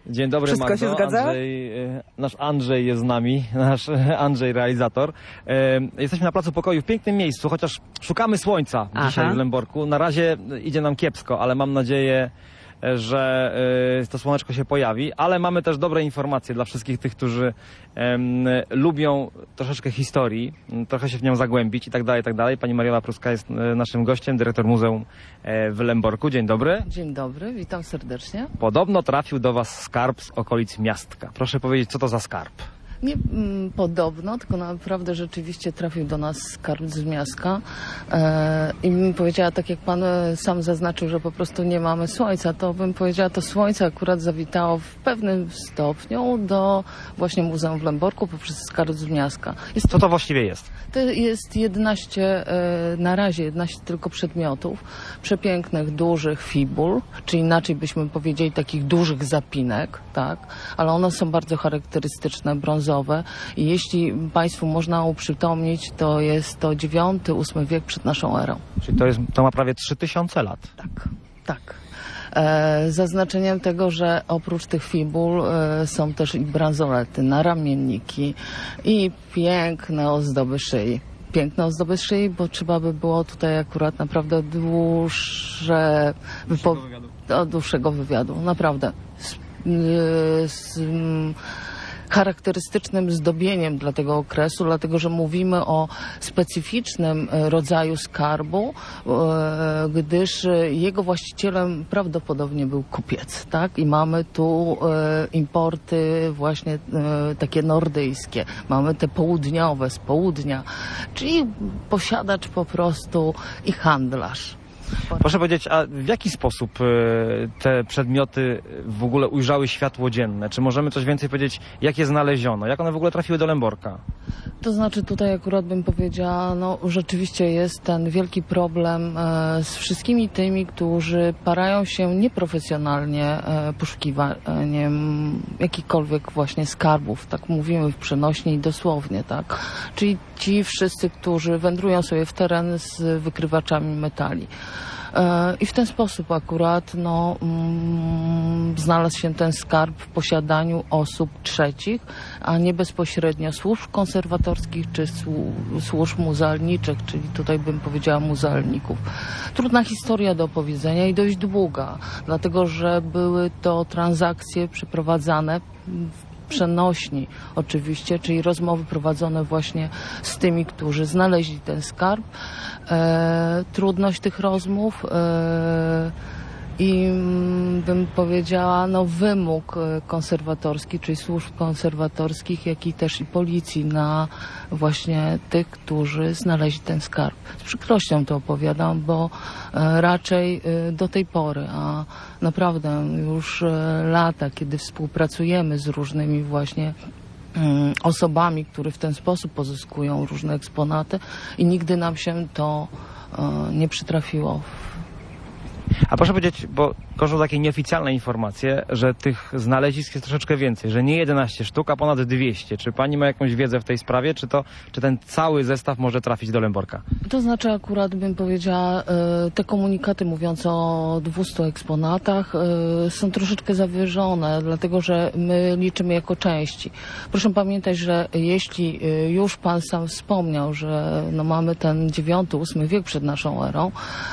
Dzień dobry, Wszystko Magdo. się zgadza? Nasz Andrzej jest z nami, nasz Andrzej realizator. Jesteśmy na Placu Pokoju w pięknym miejscu, chociaż szukamy słońca dzisiaj w Lęborku. Na razie idzie nam kiepsko, ale mam nadzieję, że to słoneczko się pojawi, ale mamy też dobre informacje dla wszystkich tych, którzy lubią troszeczkę historii, trochę się w nią zagłębić i tak dalej, i tak dalej. Pani Mariola Pruska jest naszym gościem, dyrektor Muzeum w Lęborku. Dzień dobry. Dzień dobry, witam serdecznie. Podobno trafił do Was skarb z okolic Miastka. Proszę powiedzieć, co to za skarb? Nie podobno, tylko naprawdę rzeczywiście trafił do nas skarb z Miastka i bym powiedziała, tak jak pan sam zaznaczył, że po prostu nie mamy słońca, to bym powiedziała, to słońce akurat zawitało w pewnym stopniu do właśnie Muzeum w Lęborku poprzez skarb z Miastka. Co to właściwie jest? To jest 11, na razie 11 tylko przedmiotów, przepięknych, dużych fibul, czy inaczej byśmy powiedzieli takich dużych zapinek, tak, ale one są bardzo charakterystyczne, brązowe i jeśli Państwu można uprzytomnić, to jest to IX-VIII wiek przed naszą erą. Czyli to ma prawie 3000 lat. Tak, tak. Zaznaczeniem tego, że oprócz tych fibul są też i bransolety, naramienniki i piękne ozdoby szyi. Piękne ozdoby szyi, bo trzeba by było tutaj akurat naprawdę dłuższego wywiadu. Naprawdę. Charakterystycznym zdobieniem dla tego okresu, dlatego że mówimy o specyficznym rodzaju skarbu, gdyż jego właścicielem prawdopodobnie był kupiec, tak? I mamy tu importy właśnie takie nordyjskie, mamy te południowe z południa, czyli posiadacz po prostu i handlarz. Proszę powiedzieć, a w jaki sposób te przedmioty w ogóle ujrzały światło dzienne? Czy możemy coś więcej powiedzieć, jak je znaleziono? Jak one w ogóle trafiły do Lęborka? To znaczy tutaj akurat bym powiedziała, no rzeczywiście jest ten wielki problem z wszystkimi tymi, którzy parają się nieprofesjonalnie poszukiwaniem jakichkolwiek właśnie skarbów, tak mówimy w przenośni i dosłownie, tak? Czyli ci wszyscy, którzy wędrują sobie w teren z wykrywaczami metali. I w ten sposób akurat znalazł się ten skarb w posiadaniu osób trzecich, a nie bezpośrednio służb konserwatorskich czy służb muzealniczych, czyli tutaj bym powiedziała muzealników. Trudna historia do opowiedzenia i dość długa, dlatego że były to transakcje przeprowadzane w przenośni oczywiście, czyli rozmowy prowadzone właśnie z tymi, którzy znaleźli ten skarb. Trudność tych rozmów i bym powiedziała wymóg konserwatorski, czyli służb konserwatorskich, jak i też i policji na właśnie tych, którzy znaleźli ten skarb. Z przykrością to opowiadam, bo raczej do tej pory, a naprawdę już lata, kiedy współpracujemy z różnymi właśnie osobami, które w ten sposób pozyskują różne eksponaty i nigdy nam się to nie przytrafiło. A proszę powiedzieć, bo korzą takie nieoficjalne informacje, że tych znalezisk jest troszeczkę więcej, że nie 11 sztuk, a ponad 200. Czy pani ma jakąś wiedzę w tej sprawie, czy ten cały zestaw może trafić do Lęborka? To znaczy akurat bym powiedziała, te komunikaty mówiące o 200 eksponatach są troszeczkę zawyżone, dlatego że my liczymy jako części. Proszę pamiętać, że jeśli już pan sam wspomniał, że mamy ten IX-VIII wiek przed naszą erą,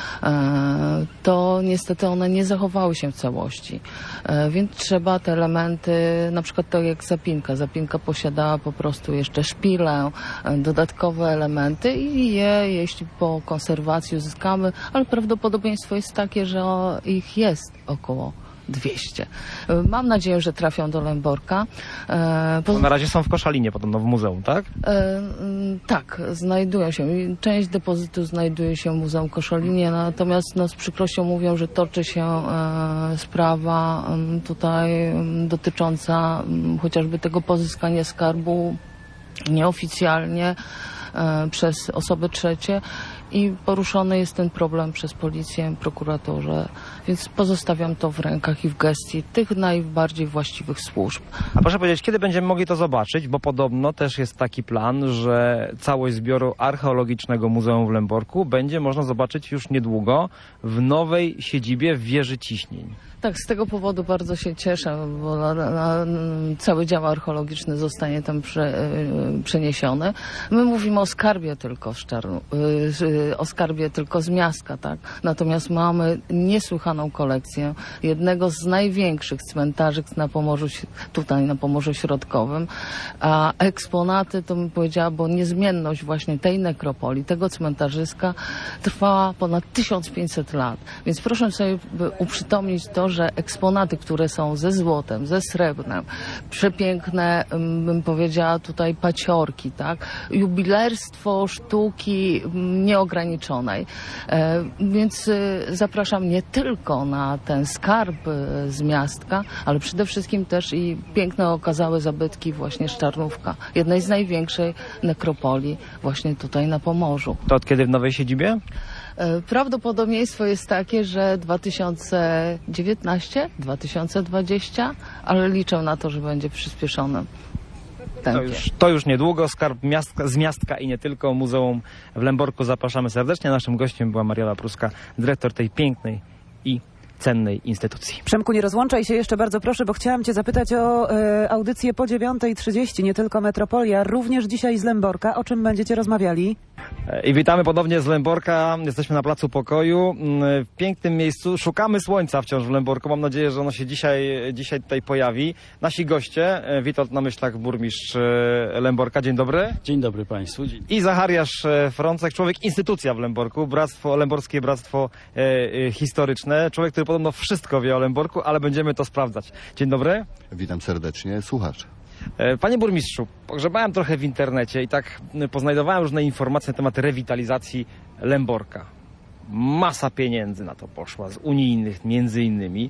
to niestety one nie zachowały się w całości. Więc trzeba te elementy, na przykład tak jak zapinka. Zapinka posiadała po prostu jeszcze szpilę, dodatkowe elementy i jeśli po konserwacji uzyskamy, ale prawdopodobieństwo jest takie, że ich jest około 200. Mam nadzieję, że trafią do Lęborka. Na razie są w Koszalinie, podobno w muzeum, tak? Tak, znajdują się. Część depozytu znajduje się w Muzeum Koszalinie, natomiast z przykrością mówią, że toczy się sprawa tutaj dotycząca chociażby tego pozyskania skarbu nieoficjalnie przez osoby trzecie i poruszony jest ten problem przez policję, prokuraturę, więc pozostawiam to w rękach i w gestii tych najbardziej właściwych służb. A proszę powiedzieć, kiedy będziemy mogli to zobaczyć, bo podobno też jest taki plan, że całość zbioru archeologicznego Muzeum w Lęborku będzie można zobaczyć już niedługo w nowej siedzibie w Wieży Ciśnień. Tak, z tego powodu bardzo się cieszę, bo cały dział archeologiczny zostanie tam przeniesiony. My mówimy o skarbie tylko o skarbie tylko z Miastka, tak? Natomiast mamy niesłychaną kolekcję jednego z największych cmentarzy na Pomorzu, tutaj na Pomorzu Środkowym, a eksponaty, to bym powiedziała, bo niezmienność właśnie tej nekropolii, tego cmentarzyska trwała ponad 1500 lat. Więc proszę sobie uprzytomnić to, że eksponaty, które są ze złotem, ze srebrem, przepiękne, bym powiedziała tutaj paciorki, tak? Jubilerstwo sztuki nieograniczonej. Więc zapraszam nie tylko na ten skarb z Miastka, ale przede wszystkim też i piękne okazałe zabytki właśnie z Czarnówka, jednej z największych nekropolii właśnie tutaj na Pomorzu. To od kiedy w nowej siedzibie? Prawdopodobieństwo jest takie, że 2019, 2020, ale liczę na to, że będzie w przyspieszonym tempie. To już niedługo. Skarb z Miastka i nie tylko. Muzeum w Lęborku zapraszamy serdecznie. Naszym gościem była Mariola Pruska, dyrektor tej pięknej i cennej instytucji. Przemku, nie rozłączaj się jeszcze bardzo proszę, bo chciałam cię zapytać o audycję po 9:30, nie tylko Metropolia, również dzisiaj z Lęborka. O czym będziecie rozmawiali? I witamy ponownie z Lęborka. Jesteśmy na Placu Pokoju. W pięknym miejscu. Szukamy słońca wciąż w Lęborku. Mam nadzieję, że ono się dzisiaj tutaj pojawi. Nasi goście, Witold Namyślak, burmistrz Lęborka. Dzień dobry. Dzień dobry Państwu. I Zachariasz Frącek, człowiek instytucja w Lęborku, Lęborskie Bractwo Historyczne. Człowiek, który podobno wszystko wie o Lęborku, ale będziemy to sprawdzać. Dzień dobry. Witam serdecznie, słuchacz. Panie burmistrzu, pogrzebałem trochę w internecie i tak poznajdowałem różne informacje na temat rewitalizacji Lęborka. Masa pieniędzy na to poszła, z unijnych między innymi.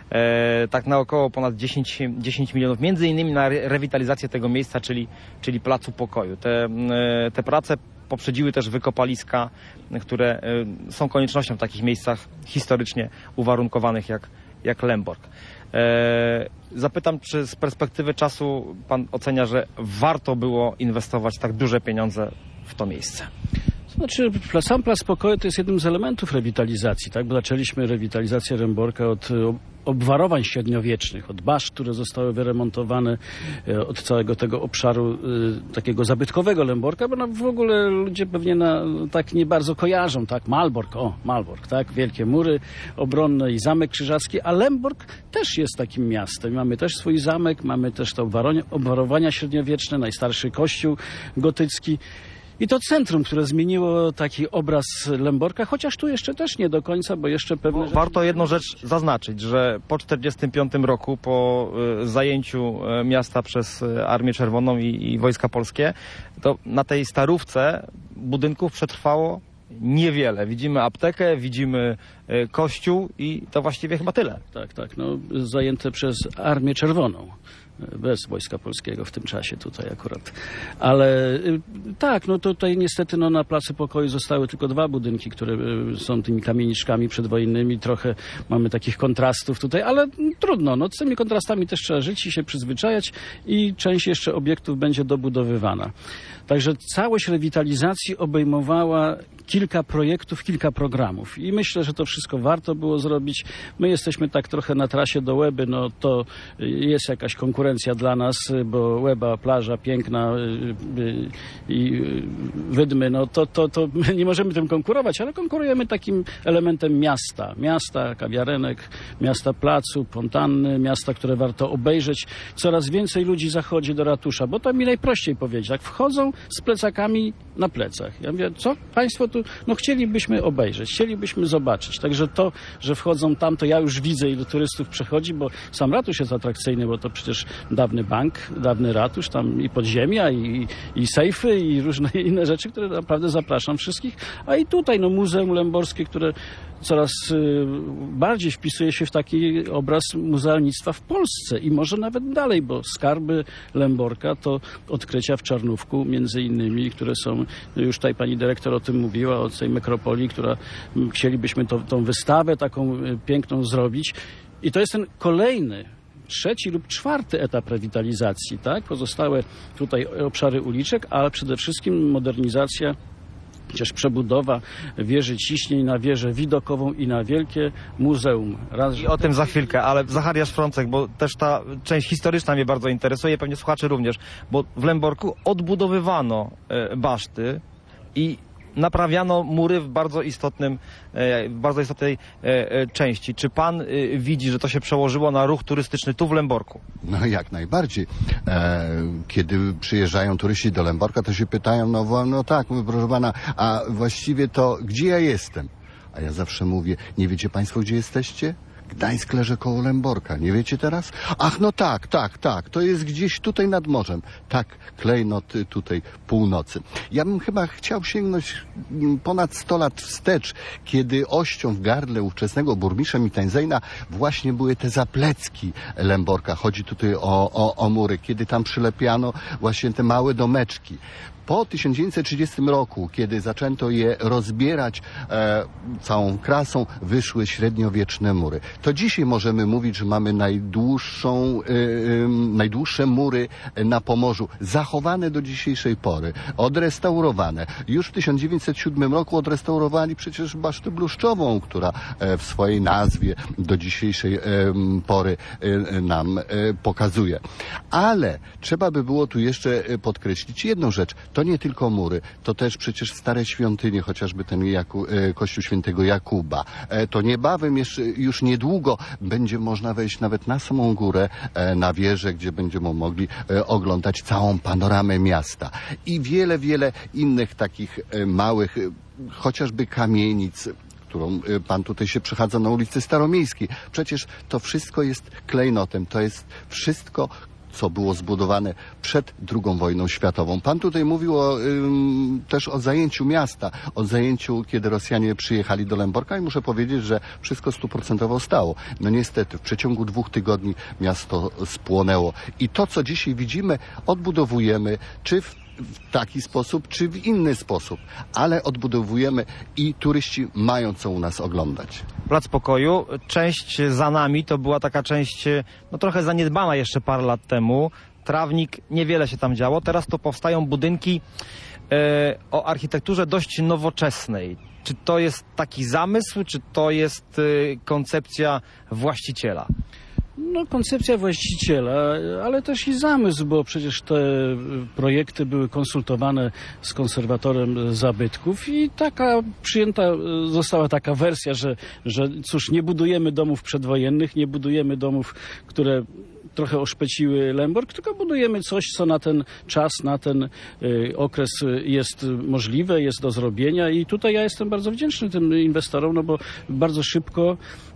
Tak na około ponad 10 milionów, między innymi na rewitalizację tego miejsca, czyli Placu Pokoju. Te prace poprzedziły też wykopaliska, które są koniecznością w takich miejscach historycznie uwarunkowanych jak Lęborg. Zapytam, czy z perspektywy czasu pan ocenia, że warto było inwestować tak duże pieniądze w to miejsce? Znaczy, sam Plac Pokoju to jest jednym z elementów rewitalizacji, tak? Bo zaczęliśmy rewitalizację Lęborka od obwarowań średniowiecznych, od baszt, które zostały wyremontowane, od całego tego obszaru takiego zabytkowego Lęborka, bo w ogóle ludzie pewnie tak nie bardzo kojarzą, tak? Malbork, tak? Wielkie mury obronne i Zamek Krzyżacki, a Lęborg też jest takim miastem. Mamy też swój zamek, mamy też te obwarowania średniowieczne, najstarszy kościół gotycki. I to centrum, które zmieniło taki obraz Lęborka, chociaż tu jeszcze też nie do końca, bo jeszcze pewne... Warto jedną rzecz zaznaczyć, że po 1945 roku, po zajęciu miasta przez Armię Czerwoną i Wojska Polskie, to na tej starówce budynków przetrwało niewiele. Widzimy aptekę, widzimy kościół i to właściwie chyba tyle. Tak, no zajęte przez Armię Czerwoną. Bez Wojska Polskiego w tym czasie tutaj akurat. Ale tak, no tutaj niestety na Placu Pokoju zostały tylko 2 budynki, które są tymi kamieniczkami przedwojennymi. Trochę mamy takich kontrastów tutaj, ale trudno. No z tymi kontrastami też trzeba żyć i się przyzwyczajać i część jeszcze obiektów będzie dobudowywana. Także całość rewitalizacji obejmowała kilka projektów, kilka programów i myślę, że to wszystko warto było zrobić. My jesteśmy tak trochę na trasie do Łeby, no to jest jakaś konkurencja dla nas, bo Łeba, plaża piękna i Wydmy, no to my nie możemy tym konkurować, ale konkurujemy takim elementem miasta, kawiarenek, miasta placu, fontanny, miasta, które warto obejrzeć. Coraz więcej ludzi zachodzi do ratusza, bo to mi najprościej powiedzieć, tak wchodzą z plecakami na plecach. Ja mówię, co państwo tu, no chcielibyśmy obejrzeć, chcielibyśmy zobaczyć. Także to, że wchodzą tam, to ja już widzę, ilu turystów przechodzi, bo sam ratusz jest atrakcyjny, bo to przecież dawny bank, dawny ratusz, tam i podziemia, i sejfy, i różne inne rzeczy, które naprawdę zapraszam wszystkich. A i tutaj Muzeum Lęborskie, które coraz bardziej wpisuje się w taki obraz muzealnictwa w Polsce i może nawet dalej, bo skarby Lęborka to odkrycia w Czarnówku między innymi, które są, już tutaj pani dyrektor o tym mówiła, o tej nekropolii, która chcielibyśmy tą wystawę taką piękną zrobić. I to jest ten kolejny, 3. lub 4. etap rewitalizacji, tak? Pozostałe tutaj obszary uliczek, ale przede wszystkim modernizacja, chociaż przebudowa wieży ciśnień na wieżę widokową i na wielkie muzeum. I o tym za chwilkę, ale Zachariasz Frącek, bo też ta część historyczna mnie bardzo interesuje, pewnie słuchaczy również, bo w Lęborku odbudowywano baszty i naprawiano mury w bardzo istotnej części. Czy pan widzi, że to się przełożyło na ruch turystyczny tu w Lęborku? No jak najbardziej. Kiedy przyjeżdżają turyści do Lęborka, to się pytają, no tak, mówię, proszę pana, a właściwie to gdzie ja jestem? A ja zawsze mówię, nie wiecie państwo, gdzie jesteście? Gdańsk leży koło Lęborka, nie wiecie teraz? Ach, no tak, to jest gdzieś tutaj nad morzem. Tak, klejnot tutaj północy. Ja bym chyba chciał sięgnąć ponad 100 lat wstecz, kiedy ością w gardle ówczesnego burmistrza Mittenseina właśnie były te zaplecki Lęborka. Chodzi tutaj o mury, kiedy tam przylepiano właśnie te małe domeczki. Po 1930 roku, kiedy zaczęto je rozbierać całą krasą, wyszły średniowieczne mury. To dzisiaj możemy mówić, że mamy najdłuższe mury na Pomorzu, zachowane do dzisiejszej pory, odrestaurowane. Już w 1907 roku odrestaurowali przecież Basztę Bluszczową, która w swojej nazwie do dzisiejszej pory nam pokazuje. Ale trzeba by było tu jeszcze podkreślić jedną rzecz. To nie tylko mury, to też przecież stare świątynie, chociażby ten kościół świętego Jakuba. To niebawem, już niedługo będzie można wejść nawet na samą górę, na wieżę, gdzie będziemy mogli oglądać całą panoramę miasta. I wiele, wiele innych takich małych, chociażby kamienic, którą pan tutaj się przechadza na ulicy Staromiejskiej. Przecież to wszystko jest klejnotem, to jest wszystko, co było zbudowane przed II wojną światową. Pan tutaj mówił też o zajęciu miasta, o zajęciu, kiedy Rosjanie przyjechali do Lęborka i muszę powiedzieć, że wszystko 100% stało. No niestety, w przeciągu 2 tygodni miasto spłonęło. I to, co dzisiaj widzimy, odbudowujemy, czy w taki sposób, czy w inny sposób, ale odbudowujemy i turyści mają co u nas oglądać. Plac Pokoju, część za nami, to była taka część trochę zaniedbana jeszcze parę lat temu. Trawnik, niewiele się tam działo. Teraz to powstają budynki o architekturze dość nowoczesnej. Czy to jest taki zamysł, czy to jest koncepcja właściciela? No, koncepcja właściciela, ale też i zamysł, bo przecież te projekty były konsultowane z konserwatorem zabytków i przyjęta została taka wersja, że cóż, nie budujemy domów przedwojennych, nie budujemy domów, które trochę oszpeciły Lęborg, tylko budujemy coś, co na ten czas, na ten okres jest możliwe, jest do zrobienia i tutaj ja jestem bardzo wdzięczny tym inwestorom, no bo bardzo szybko,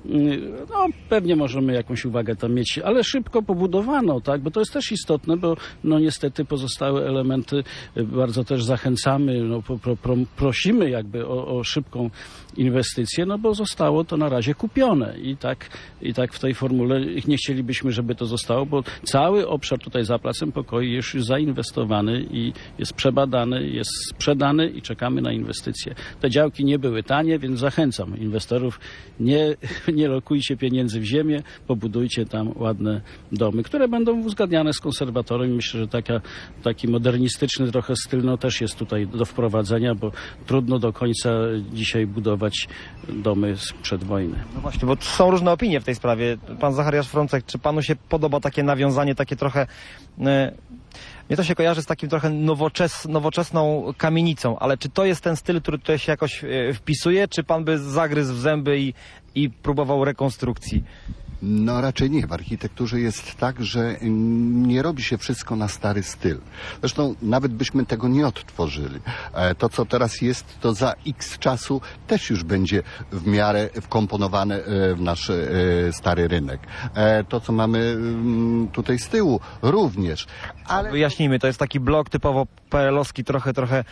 pewnie możemy jakąś uwagę tam mieć, ale szybko pobudowano, tak, bo to jest też istotne, bo niestety pozostałe elementy bardzo też zachęcamy, prosimy jakby o szybką inwestycję, bo zostało to na razie kupione i tak w tej formule nie chcielibyśmy, żeby to zostało, bo cały obszar tutaj za Placem Pokoju jest już zainwestowany i jest przebadany, jest sprzedany i czekamy na inwestycje. Te działki nie były tanie, więc zachęcam inwestorów, nie lokujcie pieniędzy w ziemię, pobudujcie tam ładne domy, które będą uzgadniane z konserwatorem. Myślę, że taki modernistyczny trochę styl też jest tutaj do wprowadzenia, bo trudno do końca dzisiaj budować domy sprzed wojny. No właśnie, bo są różne opinie w tej sprawie. Pan Zachariasz Frącek, czy panu się podoba takie nawiązanie, takie trochę... Mnie to się kojarzy z takim trochę nowoczesną kamienicą, ale czy to jest ten styl, który tutaj się jakoś wpisuje, czy pan by zagryzł w zęby i próbował rekonstrukcji? No raczej nie. W architekturze jest tak, że nie robi się wszystko na stary styl. Zresztą nawet byśmy tego nie odtworzyli. To, co teraz jest, to za x czasu też już będzie w miarę wkomponowane w nasz stary rynek. To, co mamy tutaj z tyłu, również. Ale Wyjaśnijmy, to jest taki blok typowo PRL-owski, trochę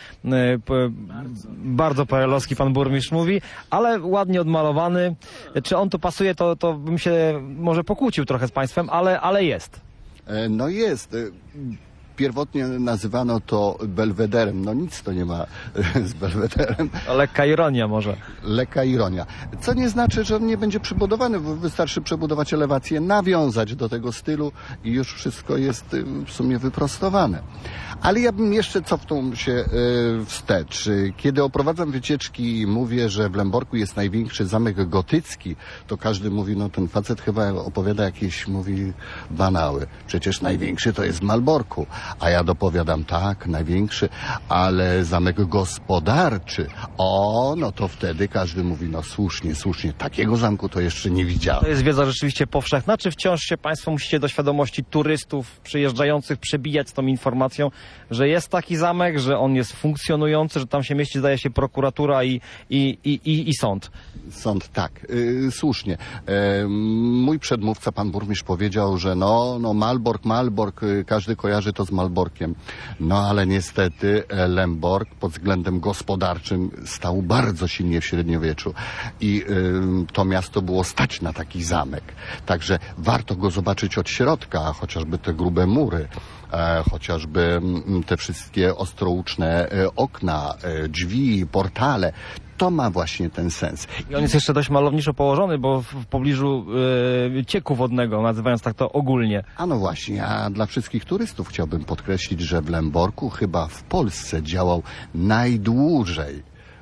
bardzo PRL-owski pan burmistrz mówi, ale ładnie odmalowany. Czy on tu pasuje, to bym się może pokłócił trochę z państwem, ale jest. no jest. Pierwotnie nazywano to belwederem. No nic to nie ma z belwederem. Lekka ironia może. Lekka ironia. Co nie znaczy, że on nie będzie przebudowany. Wystarczy przebudować elewację, nawiązać do tego stylu i już wszystko jest w sumie wyprostowane. Ale ja bym jeszcze cofnął się wstecz. Kiedy oprowadzam wycieczki i mówię, że w Lęborku jest największy zamek gotycki, to każdy mówi, no ten facet chyba opowiada jakieś, mówi, banały. Przecież największy to jest w Malborku. A ja dopowiadam, tak, największy, ale zamek gospodarczy. No to wtedy każdy mówi, no słusznie, takiego zamku to jeszcze nie widziałem. To jest wiedza rzeczywiście powszechna, czy wciąż się państwo musicie do świadomości turystów przyjeżdżających przebijać z tą informacją, że jest taki zamek, że on jest funkcjonujący, że tam się mieści, zdaje się, prokuratura i sąd? Sąd, tak, słusznie. Mój przedmówca, pan burmistrz, powiedział, że no Malbork, każdy kojarzy to z Malborkiem. No ale niestety Lębork pod względem gospodarczym stał bardzo silnie w średniowieczu i to miasto było stać na taki zamek. Także warto go zobaczyć od środka, chociażby te grube mury, chociażby te wszystkie ostrouczne okna, drzwi, portale. To ma właśnie ten sens. I on jest jeszcze dość malowniczo położony, bo w pobliżu cieku wodnego, nazywając tak to ogólnie. A no właśnie, a dla wszystkich turystów chciałbym podkreślić, że w Lęborku chyba w Polsce działał najdłużej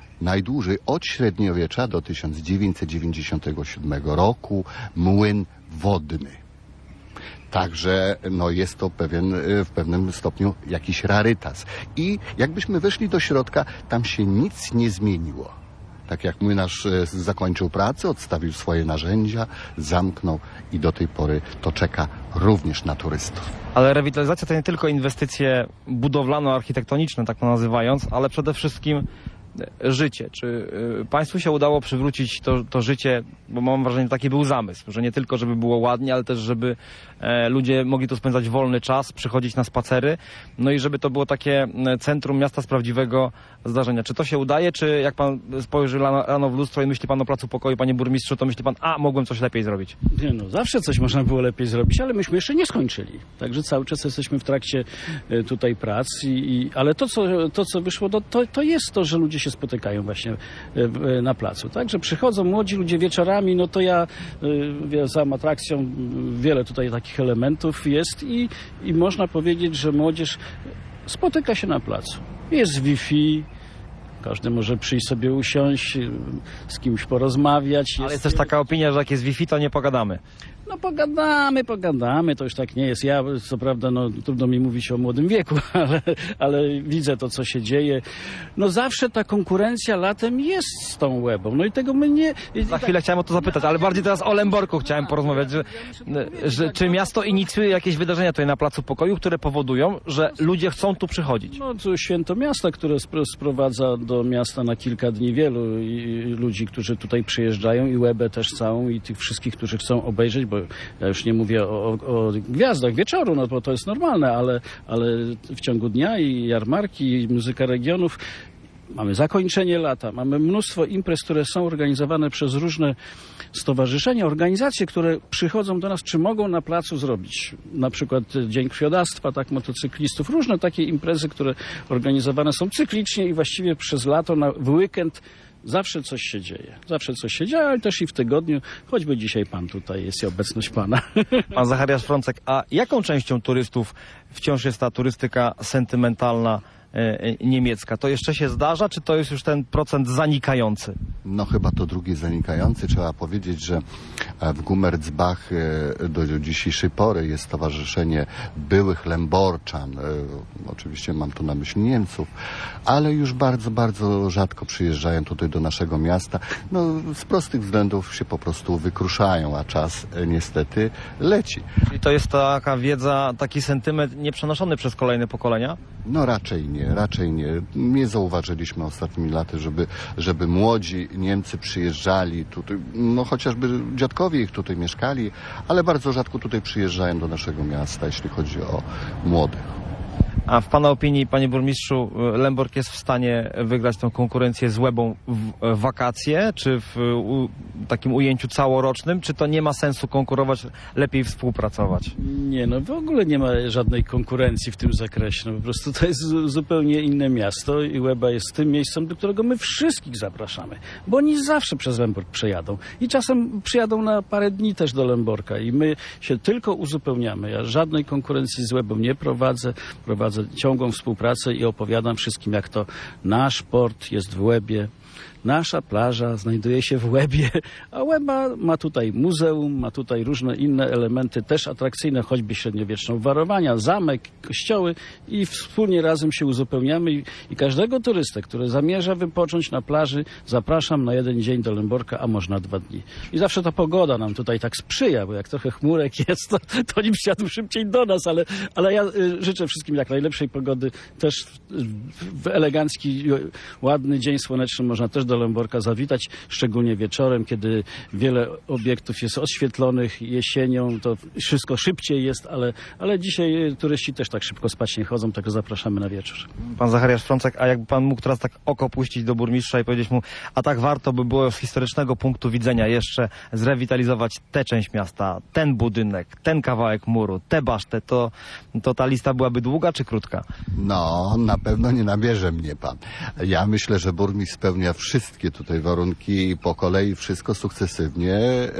od średniowiecza do 1997 roku młyn wodny. Także no jest to w pewnym stopniu jakiś rarytas. I jakbyśmy weszli do środka, tam się nic nie zmieniło. Tak jak młynarz zakończył pracę, odstawił swoje narzędzia, zamknął i do tej pory to czeka również na turystów. Ale rewitalizacja to nie tylko inwestycje budowlano-architektoniczne, tak to nazywając, ale przede wszystkim życie. Czy państwu się udało przywrócić to życie, bo mam wrażenie, że taki był zamysł, że nie tylko, żeby było ładnie, ale też, żeby ludzie mogli tu spędzać wolny czas, przychodzić na spacery, no i żeby to było takie centrum miasta z prawdziwego zdarzenia. Czy to się udaje, czy jak pan spojrzy rano w lustro i myśli pan o Placu Pokoju, panie burmistrzu, to myśli pan, mogłem coś lepiej zrobić? Nie, no zawsze coś można było lepiej zrobić, ale myśmy jeszcze nie skończyli. Także cały czas jesteśmy w trakcie tutaj prac, ale to, co wyszło, to jest to, że ludzie się spotykają właśnie na placu. Także przychodzą młodzi ludzie wieczorami, no to ja sam atrakcją wiele tutaj takich elementów jest i można powiedzieć, że młodzież spotyka się na placu. Jest Wi-Fi, każdy może przyjść sobie usiąść, z kimś porozmawiać. Ale jest też taka opinia, że jak jest Wi-Fi, to nie pogadamy. No pogadamy, to już tak nie jest. Ja, co prawda, no trudno mi mówić o młodym wieku, ale widzę to, co się dzieje. No zawsze ta konkurencja latem jest z tą Łebą. No i tego my nie... Za chwilę chciałem o to zapytać, ale bardziej teraz o Lęborku chciałem porozmawiać, że czy miasto inicjuje jakieś wydarzenia tutaj na Placu Pokoju, które powodują, że ludzie chcą tu przychodzić? No to święto miasta, które sprowadza do miasta na kilka dni wielu ludzi, którzy tutaj przyjeżdżają i Łebę też całą i tych wszystkich, którzy chcą obejrzeć, bo ja już nie mówię o gwiazdach wieczoru, no bo to jest normalne, ale w ciągu dnia i jarmarki, i muzyka regionów. Mamy zakończenie lata, mamy mnóstwo imprez, które są organizowane przez różne stowarzyszenia, organizacje, które przychodzą do nas, czy mogą na placu zrobić. Na przykład Dzień Krwiodawstwa, tak, motocyklistów. Różne takie imprezy, które organizowane są cyklicznie i właściwie przez lato, w weekend zawsze coś się dzieje, ale też i w tygodniu, choćby dzisiaj pan tutaj jest i obecność pana. Pan Zachariasz Frącek, a jaką częścią turystów wciąż jest ta turystyka sentymentalna niemiecka. To jeszcze się zdarza, czy to jest już ten procent zanikający? No chyba to drugi zanikający. Trzeba powiedzieć, że w Gummerzbach do dzisiejszej pory jest stowarzyszenie byłych Lęborczan. Oczywiście mam tu na myśli Niemców, ale już bardzo, bardzo rzadko przyjeżdżają tutaj do naszego miasta. No z prostych względów się po prostu wykruszają, a czas niestety leci. Czyli to jest taka wiedza, taki sentyment nieprzenoszony przez kolejne pokolenia? No raczej nie, raczej nie. Nie zauważyliśmy ostatnimi laty, żeby młodzi Niemcy przyjeżdżali tutaj, no chociażby dziadkowie ich tutaj mieszkali, ale bardzo rzadko tutaj przyjeżdżają do naszego miasta, jeśli chodzi o młodych. A w Pana opinii, Panie Burmistrzu, Lęborg jest w stanie wygrać tę konkurencję z Łebą w wakacje, czy w takim ujęciu całorocznym, czy to nie ma sensu konkurować, lepiej współpracować? Nie, no w ogóle nie ma żadnej konkurencji w tym zakresie. No po prostu to jest zupełnie inne miasto i Łeba jest tym miejscem, do którego my wszystkich zapraszamy, bo oni zawsze przez Lęborg przejadą i czasem przyjadą na parę dni też do Lęborka i my się tylko uzupełniamy. Ja żadnej konkurencji z Łebą nie prowadzę ciągłą współpracę i opowiadam wszystkim, jak to nasz port jest w Łebie. Nasza plaża znajduje się w Łebie, a Łeba ma tutaj muzeum, ma tutaj różne inne elementy, też atrakcyjne, choćby średniowieczne obwarowania, zamek, kościoły i wspólnie razem się uzupełniamy i każdego turystę, który zamierza wypocząć na plaży, zapraszam na 1 dzień do Lęborka, a można 2 dni. I zawsze ta pogoda nam tutaj tak sprzyja, bo jak trochę chmurek jest, to oni przyjadą szybciej do nas, ale ja życzę wszystkim jak najlepszej pogody, też w elegancki, ładny dzień słoneczny można też do Lęborka zawitać, szczególnie wieczorem, kiedy wiele obiektów jest oświetlonych jesienią, to wszystko szybciej jest, ale dzisiaj turyści też tak szybko spać nie chodzą, tak zapraszamy na wieczór. Pan Zachariasz Frączek, a jakby pan mógł teraz tak oko puścić do burmistrza i powiedzieć mu, a tak warto by było z historycznego punktu widzenia jeszcze zrewitalizować tę część miasta, ten budynek, ten kawałek muru, tę basztę, to ta lista byłaby długa czy krótka? No, na pewno nie nabierze mnie pan. Ja myślę, że burmistrz spełnia wszystkie tutaj warunki i po kolei wszystko sukcesywnie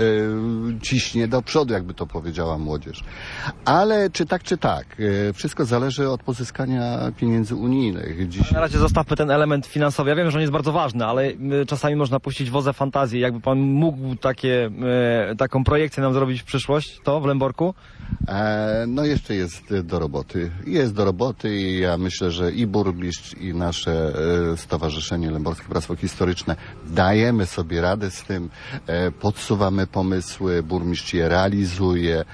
ciśnie do przodu, jakby to powiedziała młodzież. Ale czy tak, wszystko zależy od pozyskania pieniędzy unijnych. Na razie zostawmy ten element finansowy. Ja wiem, że on jest bardzo ważny, ale czasami można puścić wodze fantazji. Jakby pan mógł taką projekcję nam zrobić w przyszłość, to w Lęborku? No jeszcze jest do roboty. Jest do roboty i ja myślę, że i burmistrz, i nasze Stowarzyszenie Lęborskie Bractwo Historyczne dajemy sobie radę z tym, podsuwamy pomysły, burmistrz je realizuje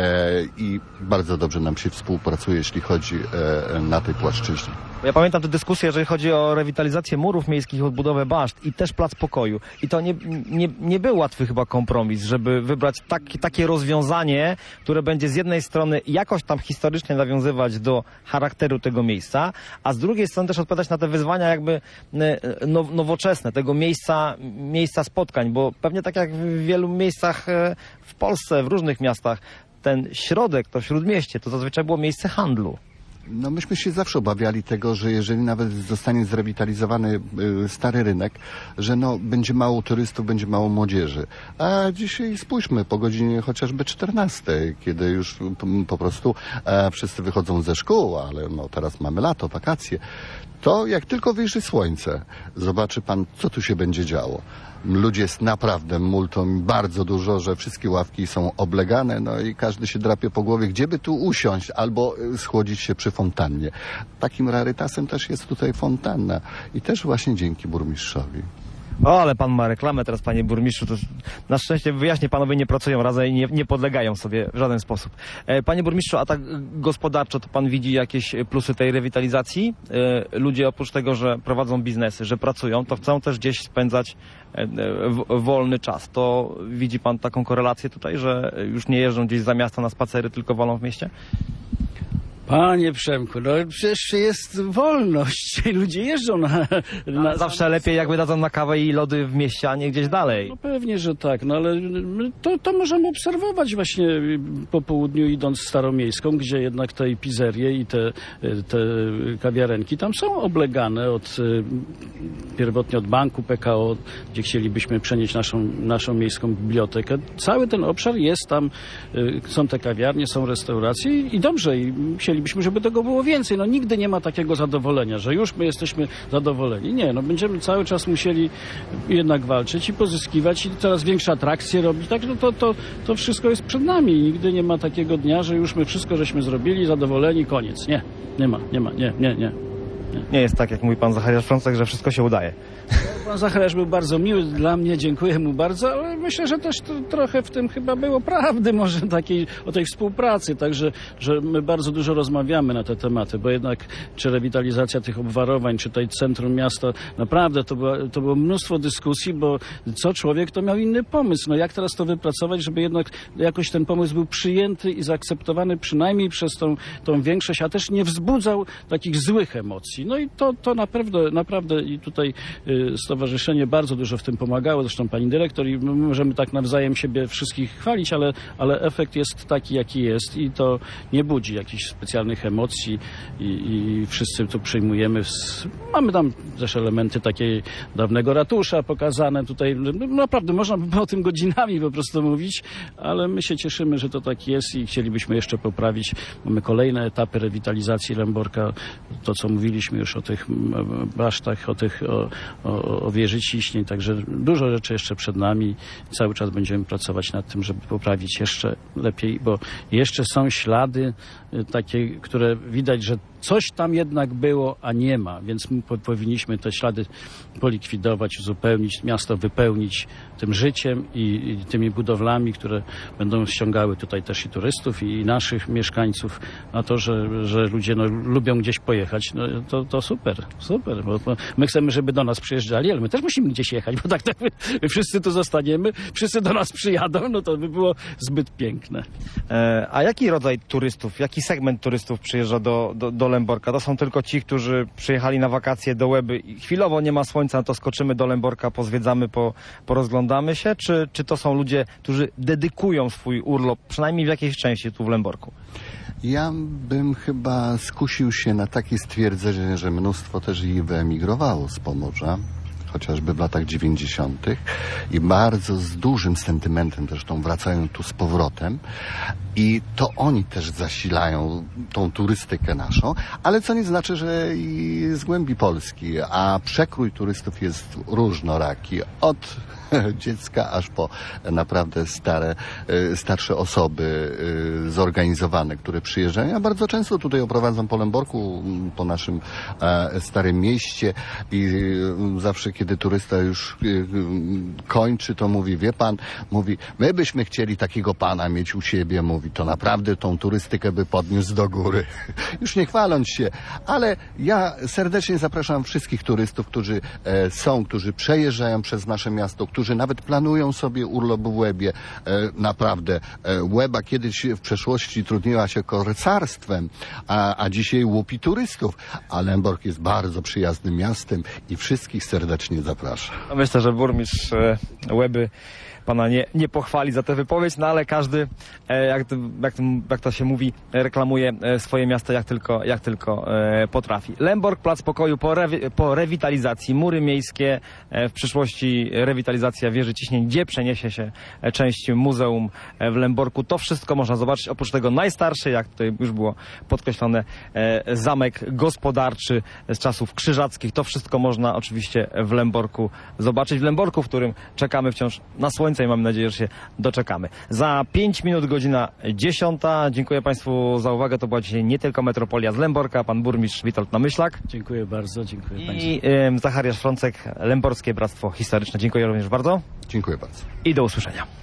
i bardzo dobrze nam się współpracuje, jeśli chodzi na tej płaszczyźnie. Ja pamiętam tę dyskusję, jeżeli chodzi o rewitalizację murów miejskich, odbudowę baszt i też Plac Pokoju. I to nie był łatwy chyba kompromis, żeby wybrać takie rozwiązanie, które będzie z jednej strony jakoś tam historycznie nawiązywać do charakteru tego miejsca, a z drugiej strony też odpowiadać na te wyzwania jakby nowoczesne, tego miejsca spotkań, bo pewnie tak jak w wielu miejscach w Polsce, w różnych miastach, ten środek, to śródmieście, to zazwyczaj było miejsce handlu. No myśmy się zawsze obawiali tego, że jeżeli nawet zostanie zrewitalizowany stary rynek, że będzie mało turystów, będzie mało młodzieży. A dzisiaj spójrzmy po godzinie chociażby 14, kiedy już po prostu wszyscy wychodzą ze szkół, ale teraz mamy lato, wakacje. To jak tylko wyjrzy słońce, zobaczy pan, co tu się będzie działo. Ludzi jest naprawdę multum, bardzo dużo, że wszystkie ławki są oblegane, i każdy się drapie po głowie, gdzie by tu usiąść albo schłodzić się przy fontannie. Takim rarytasem też jest tutaj fontanna i też właśnie dzięki burmistrzowi. O, ale pan ma reklamę teraz, panie burmistrzu. To na szczęście wyjaśnię, panowie nie pracują razem i nie podlegają sobie w żaden sposób. Panie burmistrzu, a tak gospodarczo to pan widzi jakieś plusy tej rewitalizacji? Ludzie oprócz tego, że prowadzą biznesy, że pracują, to chcą też gdzieś spędzać wolny czas. To widzi pan taką korelację tutaj, że już nie jeżdżą gdzieś za miasto na spacery, tylko wolą w mieście? Panie Przemku, przecież jest wolność. Ludzie jeżdżą na zawsze lepiej jakby dadzą na kawę i lody w mieście, a nie gdzieś dalej. No pewnie, że tak, ale to możemy obserwować właśnie po południu idąc Staromiejską, gdzie jednak te pizzerie i te kawiarenki tam są oblegane pierwotnie od banku PKO, gdzie chcielibyśmy przenieść naszą miejską bibliotekę. Cały ten obszar jest tam, są te kawiarnie, są restauracje i dobrze, i chcielibyśmy chcielibyśmy, żeby tego było więcej. No nigdy nie ma takiego zadowolenia, że już my jesteśmy zadowoleni. Nie, no będziemy cały czas musieli jednak walczyć i pozyskiwać i coraz większe atrakcje robić. Także no to wszystko jest przed nami i nigdy nie ma takiego dnia, że już my wszystko żeśmy zrobili, zadowoleni, koniec. Nie ma. Nie jest tak, jak mówi pan Zachariasz Frącek, że wszystko się udaje. Pan Zachariasz był bardzo miły dla mnie, dziękuję mu bardzo, ale myślę, że też trochę w tym chyba było prawdy może takiej, o tej współpracy, także, że my bardzo dużo rozmawiamy na te tematy, bo jednak czy rewitalizacja tych obwarowań, czy tej centrum miasta, naprawdę to było mnóstwo dyskusji, bo co człowiek to miał inny pomysł. No jak teraz to wypracować, żeby jednak jakoś ten pomysł był przyjęty i zaakceptowany przynajmniej przez tą większość, a też nie wzbudzał takich złych emocji. No i to naprawdę i tutaj stowarzyszenie bardzo dużo w tym pomagało, zresztą pani dyrektor i my możemy tak nawzajem siebie wszystkich chwalić, ale efekt jest taki, jaki jest i to nie budzi jakichś specjalnych emocji i wszyscy to przyjmujemy. Mamy tam też elementy takiej dawnego ratusza pokazane tutaj. Naprawdę można by było o tym godzinami po prostu mówić, ale my się cieszymy, że to tak jest i chcielibyśmy jeszcze poprawić. Mamy kolejne etapy rewitalizacji Lęborka, to co mówiliśmy już o tych basztach, o wieży ciśnień, także dużo rzeczy jeszcze przed nami. Cały czas będziemy pracować nad tym, żeby poprawić jeszcze lepiej, bo jeszcze są ślady takie, które widać, że coś tam jednak było, a nie ma, więc my powinniśmy te ślady polikwidować, uzupełnić, miasto wypełnić tym życiem i tymi budowlami, które będą ściągały tutaj też i turystów, i naszych mieszkańców na to, że ludzie lubią gdzieś pojechać. No, to super, bo my chcemy, żeby do nas przyjeżdżali, ale my też musimy gdzieś jechać, bo tak my wszyscy tu zostaniemy, wszyscy do nas przyjadą, no to by było zbyt piękne. A jaki rodzaj turystów, jaki segment turystów przyjeżdża do Lęborka? To są tylko ci, którzy przyjechali na wakacje do Łeby i chwilowo nie ma słońca, no to skoczymy do Lęborka, pozwiedzamy, porozglądamy się, czy to są ludzie, którzy dedykują swój urlop, przynajmniej w jakiejś części tu w Lęborku? Ja bym chyba skusił się na takie stwierdzenie, że mnóstwo też ich wyemigrowało z Pomorza, chociażby w latach 90. i bardzo z dużym sentymentem zresztą wracają tu z powrotem i to oni też zasilają tą turystykę naszą, ale co nie znaczy, że i z głębi Polski, a przekrój turystów jest różnoraki, od dziecka aż po naprawdę starsze osoby zorganizowane, które przyjeżdżają. Ja bardzo często tutaj oprowadzam po Lęborku, po naszym starym mieście i zawsze, kiedy turysta już kończy, to mówi, wie pan, mówi, my byśmy chcieli takiego pana mieć u siebie, mówi, to naprawdę tą turystykę by podniósł do góry. Już nie chwaląc się, ale ja serdecznie zapraszam wszystkich turystów, którzy przejeżdżają przez nasze miasto, którzy nawet planują sobie urlop w Łebie. Naprawdę, Łeba kiedyś w przeszłości trudniła się korcarstwem, a dzisiaj łupi turystów. A Lęborg jest bardzo przyjaznym miastem i wszystkich serdecznie zapraszam. Myślę, że burmistrz Łeby pana nie pochwali za tę wypowiedź, no ale każdy, jak to się mówi, reklamuje swoje miasto jak tylko potrafi. Lęborg, Plac Pokoju po rewitalizacji, mury miejskie, w przyszłości rewitalizacja wieży ciśnień, gdzie przeniesie się część muzeum w Lęborku. To wszystko można zobaczyć, oprócz tego najstarszy, jak tutaj już było podkreślone, zamek gospodarczy z czasów krzyżackich. To wszystko można oczywiście w Lęborku zobaczyć. W Lęborku, w którym czekamy wciąż na słońce i mam nadzieję, że się doczekamy. Za 5 minut godzina 10. Dziękuję państwu za uwagę. To była dzisiaj Nie Tylko Metropolia z Lęborka. Pan burmistrz Witold Namyślak. Dziękuję bardzo, dziękuję państwu. I Zachariasz Frącek, Lęborskie Bractwo Historyczne. Dziękuję również bardzo. Dziękuję bardzo. I do usłyszenia.